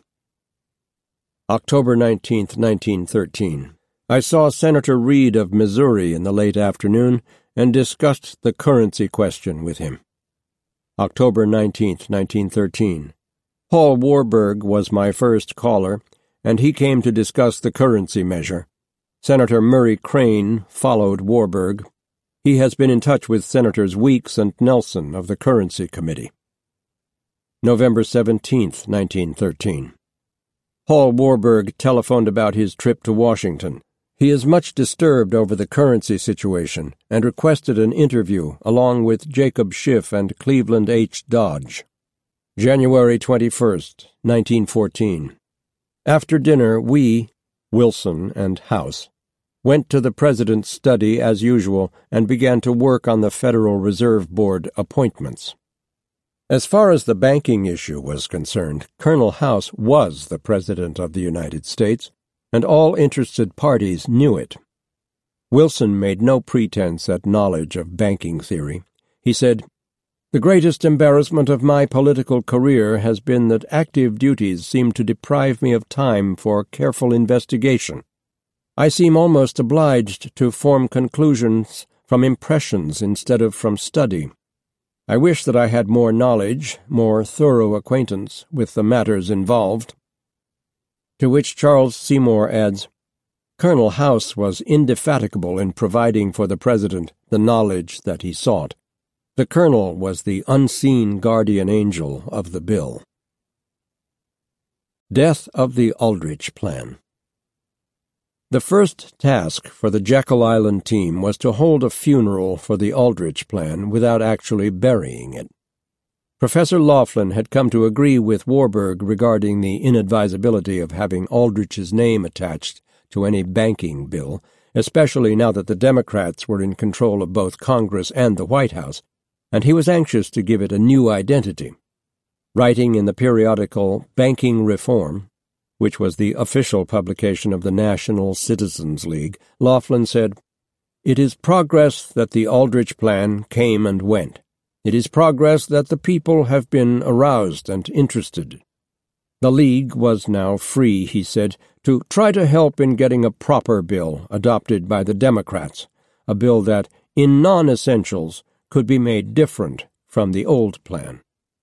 October nineteenth, nineteen thirteen. I saw Senator Reed of Missouri in the late afternoon and discussed the currency question with him. October nineteenth, nineteen thirteen. Paul Warburg was my first caller, and he came to discuss the currency measure. Senator Murray Crane followed Warburg. He has been in touch with Senators Weeks and Nelson of the Currency Committee. November seventeenth, nineteen thirteen. Paul Warburg telephoned about his trip to Washington. He is much disturbed over the currency situation and requested an interview along with Jacob Schiff and Cleveland H. Dodge. January twenty-first, nineteen fourteen. After dinner, we, Wilson and House, went to the President's study as usual and began to work on the Federal Reserve Board appointments. As far as the banking issue was concerned, Colonel House was the President of the United States, and all interested parties knew it. Wilson made no pretense at knowledge of banking theory. He said, "The greatest embarrassment of my political career has been that active duties seem to deprive me of time for careful investigation. I seem almost obliged to form conclusions from impressions instead of from study. I wish that I had more knowledge, more thorough acquaintance with the matters involved." To which Charles Seymour adds, "Colonel House was indefatigable in providing for the President the knowledge that he sought. The Colonel was the unseen guardian angel of the bill." Death of the Aldrich Plan. The first task for the Jekyll Island team was to hold a funeral for the Aldrich Plan without actually burying it. Professor Laughlin had come to agree with Warburg regarding the inadvisability of having Aldrich's name attached to any banking bill, especially now that the Democrats were in control of both Congress and the White House, and he was anxious to give it a new identity. Writing in the periodical Banking Reform, which was the official publication of the National Citizens League, Laughlin said, "It is progress that the Aldrich Plan came and went. It is progress that the people have been aroused and interested. The League was now free," he said, "to try to help in getting a proper bill adopted by the Democrats, a bill that, in non-essentials, could be made different from the old plan."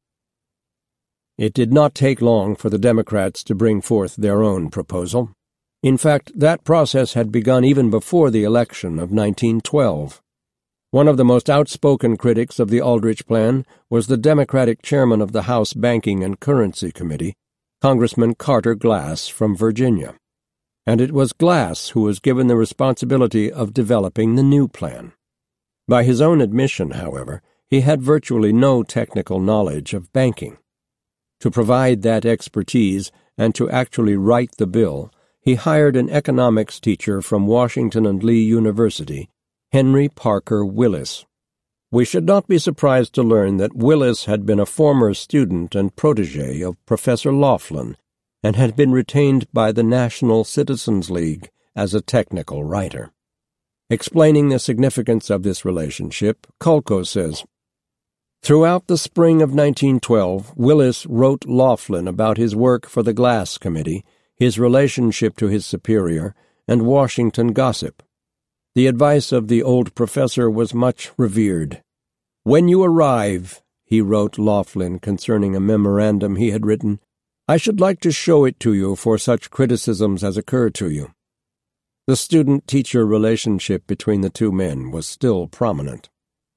It did not take long for the Democrats to bring forth their own proposal. In fact, that process had begun even before the election of nineteen twelve. One of the most outspoken critics of the Aldrich Plan was the Democratic chairman of the House Banking and Currency Committee, Congressman Carter Glass from Virginia. And it was Glass who was given the responsibility of developing the new plan. By his own admission, however, he had virtually no technical knowledge of banking. To provide that expertise and to actually write the bill, he hired an economics teacher from Washington and Lee University, Henry Parker Willis. We should not be surprised to learn that Willis had been a former student and protege of Professor Laughlin and had been retained by the National Citizens League as a technical writer. Explaining the significance of this relationship, Kulko says, "Throughout the spring of nineteen twelve, Willis wrote Laughlin about his work for the Glass Committee, his relationship to his superior, and Washington gossip. The advice of the old professor was much revered. When you arrive," he wrote Laughlin concerning a memorandum he had written, "I should like to show it to you for such criticisms as occur to you." The student-teacher relationship between the two men was still prominent.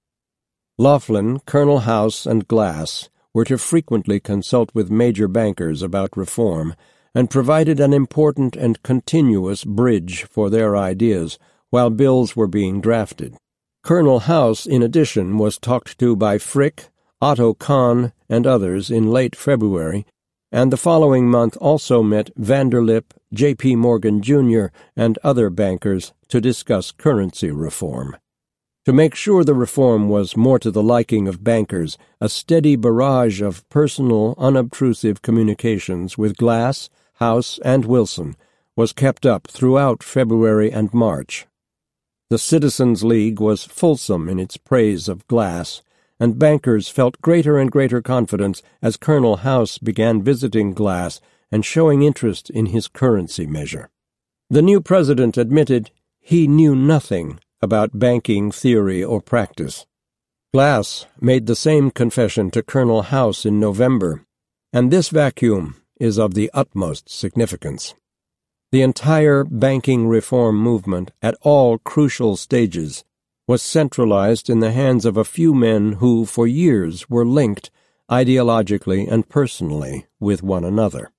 Laughlin, Colonel House, and Glass were to frequently consult with major bankers about reform and provided an important and continuous bridge for their ideas while bills were being drafted. Colonel House, in addition, was talked to by Frick, Otto Kahn, and others in late February, and the following month also met Vanderlip, J P. Morgan, Junior, and other bankers to discuss currency reform. To make sure the reform was more to the liking of bankers, a steady barrage of personal, unobtrusive communications with Glass, House, and Wilson was kept up throughout February and March. The Citizens League was fulsome in its praise of Glass, and bankers felt greater and greater confidence as Colonel House began visiting Glass and showing interest in his currency measure. The new president admitted he knew nothing about banking theory or practice. Glass made the same confession to Colonel House in November, and this vacuum is of the utmost significance. The entire banking reform movement, at all crucial stages, was centralized in the hands of a few men who, for years, were linked, ideologically and personally, with one another.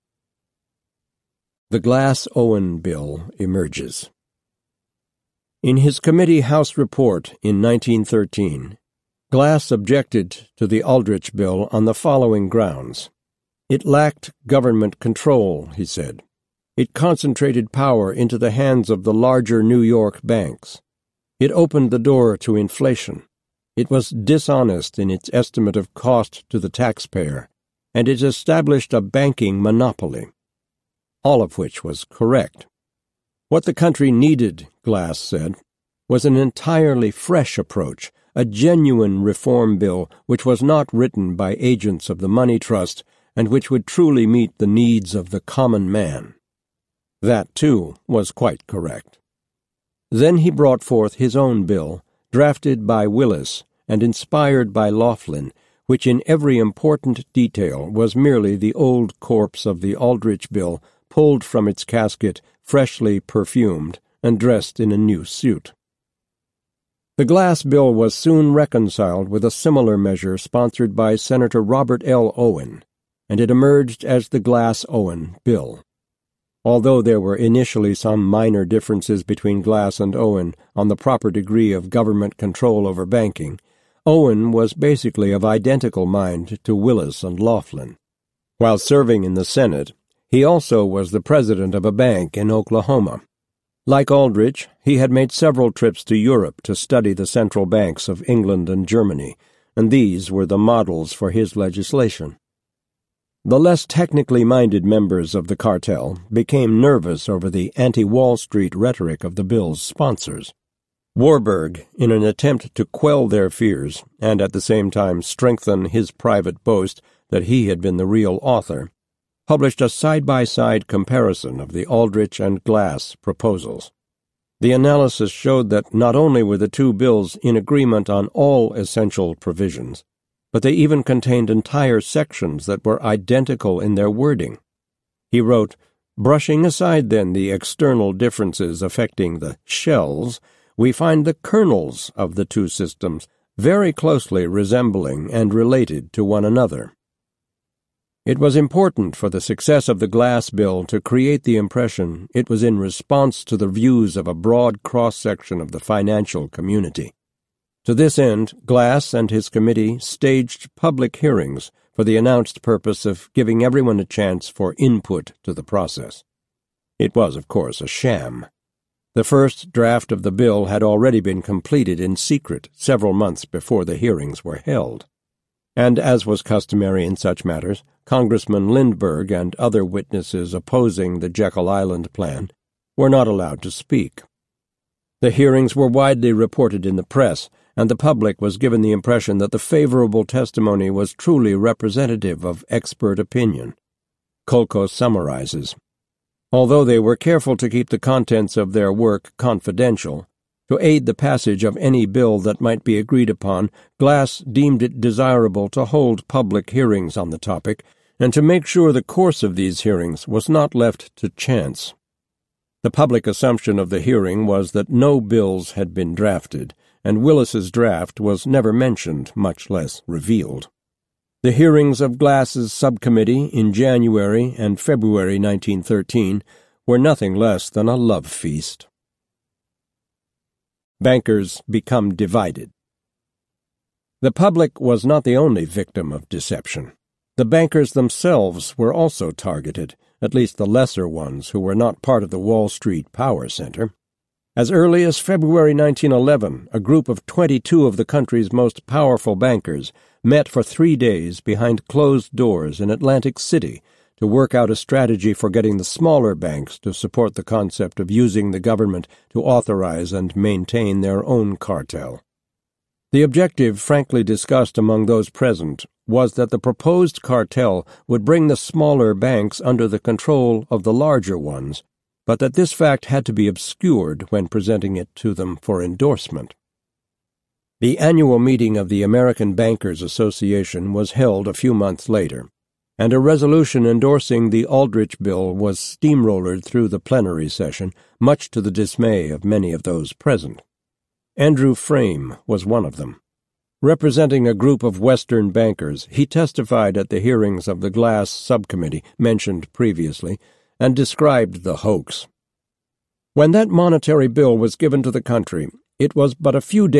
The Glass-Owen Bill emerges. In his committee House report in nineteen thirteen, Glass objected to the Aldrich Bill on the following grounds. It lacked government control, he said. It concentrated power into the hands of the larger New York banks. It opened the door to inflation. It was dishonest in its estimate of cost to the taxpayer, and it established a banking monopoly. All of which was correct. What the country needed, Glass said, was an entirely fresh approach, a genuine reform bill which was not written by agents of the money trust and which would truly meet the needs of the common man. That, too, was quite correct. Then he brought forth his own bill, drafted by Willis and inspired by Laughlin, which in every important detail was merely the old corpse of the Aldrich Bill pulled from its casket, freshly perfumed, and dressed in a new suit. The Glass Bill was soon reconciled with a similar measure sponsored by Senator Robert L. Owen, and it emerged as the Glass-Owen Bill. Although there were initially some minor differences between Glass and Owen on the proper degree of government control over banking, Owen was basically of identical mind to Willis and Laughlin. While serving in the Senate, he also was the president of a bank in Oklahoma. Like Aldrich, he had made several trips to Europe to study the central banks of England and Germany, and these were the models for his legislation. The less technically minded members of the cartel became nervous over the anti-Wall Street rhetoric of the bill's sponsors. Warburg, in an attempt to quell their fears and at the same time strengthen his private boast that he had been the real author, published a side-by-side comparison of the Aldrich and Glass proposals. The analysis showed that not only were the two bills in agreement on all essential provisions, but they even contained entire sections that were identical in their wording. He wrote, "Brushing aside, then, the external differences affecting the shells, we find the kernels of the two systems very closely resembling and related to one another." It was important for the success of the Glass Bill to create the impression it was in response to the views of a broad cross-section of the financial community. To this end, Glass and his committee staged public hearings for the announced purpose of giving everyone a chance for input to the process. It was, of course, a sham. The first draft of the bill had already been completed in secret several months before the hearings were held. And, as was customary in such matters, Congressman Lindbergh and other witnesses opposing the Jekyll Island plan were not allowed to speak. The hearings were widely reported in the press, and the public was given the impression that the favorable testimony was truly representative of expert opinion. Kolko summarizes, "Although they were careful to keep the contents of their work confidential, to aid the passage of any bill that might be agreed upon, Glass deemed it desirable to hold public hearings on the topic, and to make sure the course of these hearings was not left to chance. The public assumption of the hearing was that no bills had been drafted, and Willis's draft was never mentioned, much less revealed. The hearings of Glass's subcommittee in January and February nineteen thirteen were nothing less than a love feast." Bankers become divided. The public was not the only victim of deception. The bankers themselves were also targeted, at least the lesser ones who were not part of the Wall Street power center. As early as February nineteen eleven, a group of twenty-two of the country's most powerful bankers met for three days behind closed doors in Atlantic City to work out a strategy for getting the smaller banks to support the concept of using the government to authorize and maintain their own cartel. The objective, frankly discussed among those present, was that the proposed cartel would bring the smaller banks under the control of the larger ones, but that this fact had to be obscured when presenting it to them for endorsement. The annual meeting of the American Bankers Association was held a few months later, and a resolution endorsing the Aldrich Bill was steamrollered through the plenary session, much to the dismay of many of those present. Andrew Frame was one of them. Representing a group of Western bankers, he testified at the hearings of the Glass Subcommittee mentioned previously and described the hoax. When that monetary bill was given to the country, it was but a few days